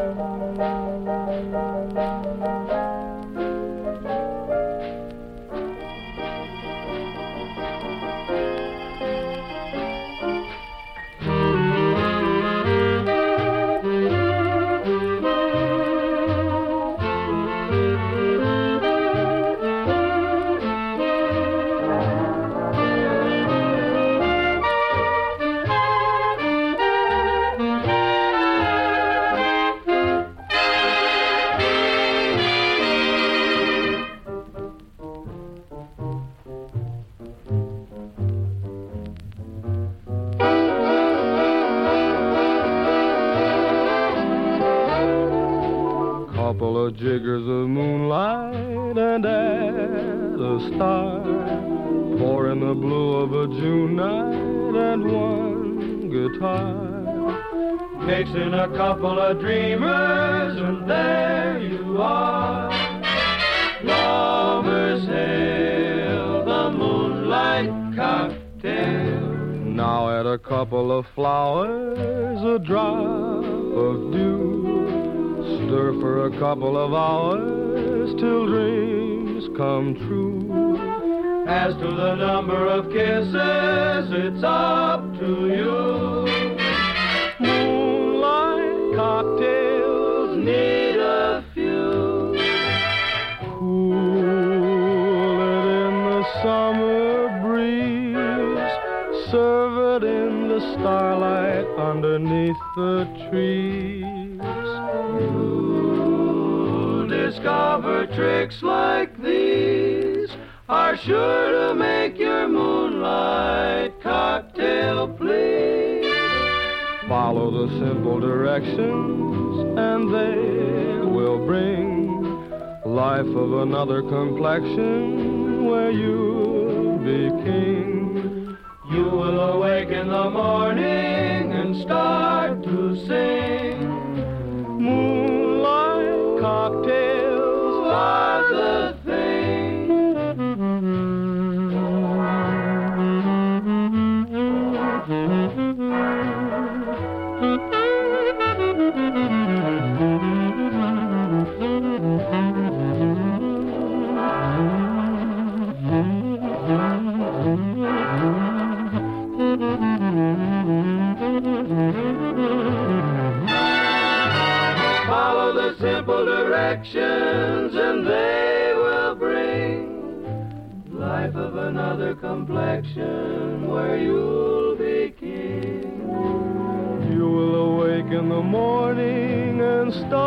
Couple of jiggers of moonlight and add a star, four in the blue of a June night and one guitar. Mix in a couple of dreamers and there you are. Lovers hail the moonlight cocktail. Now add a couple of flowers, a drop of dew. Stir for a couple of hours till dreams come true. As to the number of kisses, it's up to you. Moonlight cocktails need a few. Cool it in the summer breeze. Serve it in the starlight underneath the trees. Discover tricks like these are sure to make your moonlight cocktail please. Follow the simple directions and they will bring life of another complexion where you'll be king. You will awake in the morning and start to sing. Moonlight cocktails are the thing. Follow the simple directions and they will bring life of another complexion where you'll be king. You will awake in the morning and start